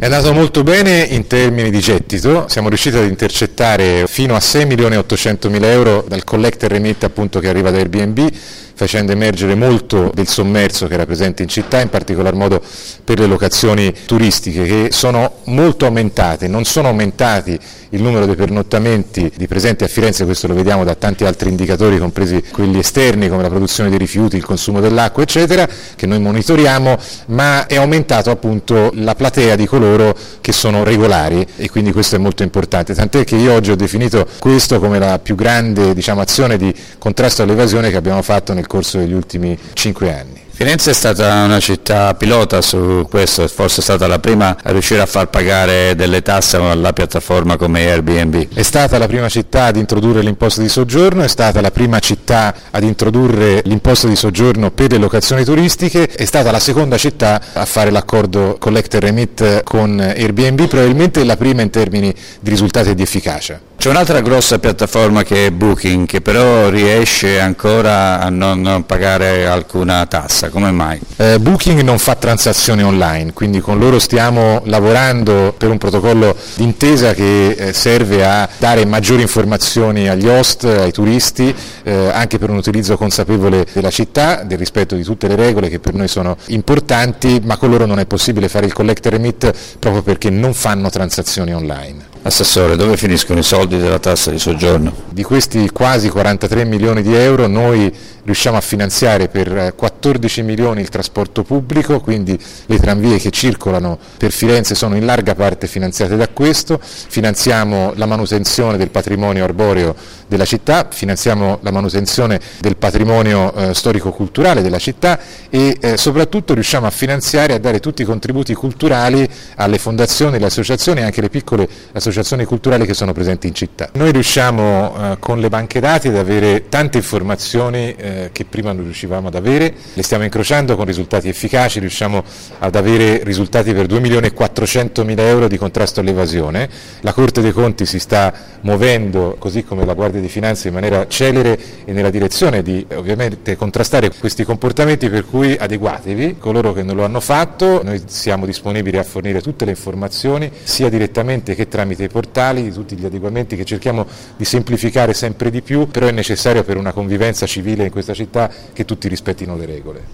È andato molto bene in termini di gettito, siamo riusciti ad intercettare fino a 6.800.000 euro dal collect and remit appunto che arriva da Airbnb, facendo emergere molto del sommerso che era presente in città, in particolar modo per le locazioni turistiche che sono molto aumentate. Non sono aumentati il numero dei pernottamenti di presenti a Firenze, questo lo vediamo da tanti altri indicatori, compresi quelli esterni come la produzione dei rifiuti, il consumo dell'acqua eccetera, che noi monitoriamo, ma è aumentato appunto la platea di coloro che sono regolari e quindi questo è molto importante, tant'è che io oggi ho definito questo come la più grande azione di contrasto all'evasione che abbiamo fatto nel corso degli ultimi 5 anni. Firenze è stata una città pilota su questo, forse è stata la prima a riuscire a far pagare delle tasse alla piattaforma come Airbnb. È stata la prima città ad introdurre l'imposta di soggiorno, è stata la prima città ad introdurre l'imposta di soggiorno per le locazioni turistiche, è stata la seconda città a fare l'accordo collect and remit con Airbnb, probabilmente la prima in termini di risultati e di efficacia. C'è un'altra grossa piattaforma che è Booking, che però riesce ancora a non pagare alcuna tassa, come mai? Booking non fa transazioni online, quindi con loro stiamo lavorando per un protocollo d'intesa che serve a dare maggiori informazioni agli host, ai turisti, anche per un utilizzo consapevole della città, del rispetto di tutte le regole che per noi sono importanti, ma con loro non è possibile fare il collect and remit proprio perché non fanno transazioni online. Assessore, dove finiscono i soldi della tassa di soggiorno? Di questi quasi 43 milioni di euro noi riusciamo a finanziare per 14 milioni il trasporto pubblico, quindi le tranvie che circolano per Firenze sono in larga parte finanziate da questo, finanziamo la manutenzione del patrimonio arboreo della città, finanziamo la manutenzione del patrimonio storico-culturale della città e soprattutto riusciamo a finanziare e a dare tutti i contributi culturali alle fondazioni, alle associazioni e anche le piccole associazioni culturali che sono presenti in città. Noi riusciamo con le banche dati ad avere tante informazioni che prima non riuscivamo ad avere, le stiamo incrociando con risultati efficaci, riusciamo ad avere risultati per 2.400.000 euro di contrasto all'evasione. La Corte dei Conti si sta muovendo, così come la Guardia di Finanza, in maniera celere e nella direzione di ovviamente contrastare questi comportamenti, per cui adeguatevi, coloro che non lo hanno fatto, noi siamo disponibili a fornire tutte le informazioni, sia direttamente che tramite i portali, di tutti gli adeguamenti che cerchiamo di semplificare sempre di più, però è necessario per una convivenza civile in questa città che tutti rispettino le regole.